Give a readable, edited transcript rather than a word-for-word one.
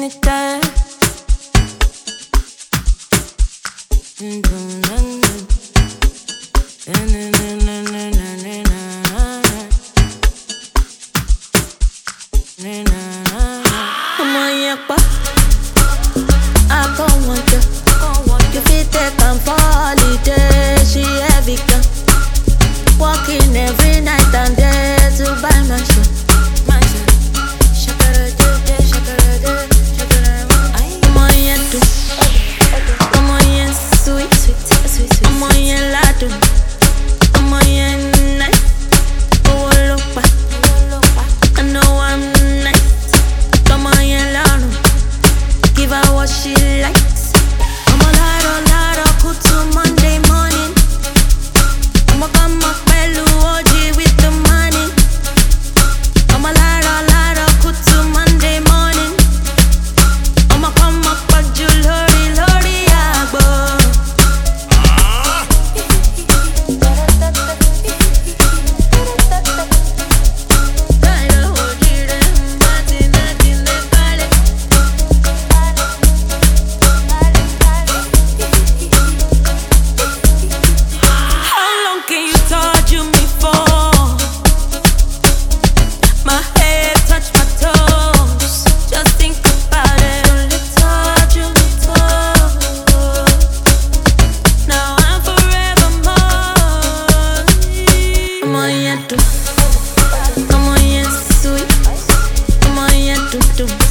anytime. I'm on your back. I don't want you. You fit take time for holiday. She heavy gun. Walking every night and day to buy my shit. I'm on your do. I'm on your sweet. I'm on your ladu. I'm on your nice. Oh, look back. I know I'm nice. Come on your ladu. Give her what she likes. I'm a lado, cool to Monday morning. I'ma come up pelu OG with the money. I'm a lado, cool to Monday morning. I'ma come up a lori agbo. How long can you torture me for? My head touch my toes. Just think about it. Only torture me too. Now I'm forever more. I'm on your do. I'm on your sweet. I'm on your do.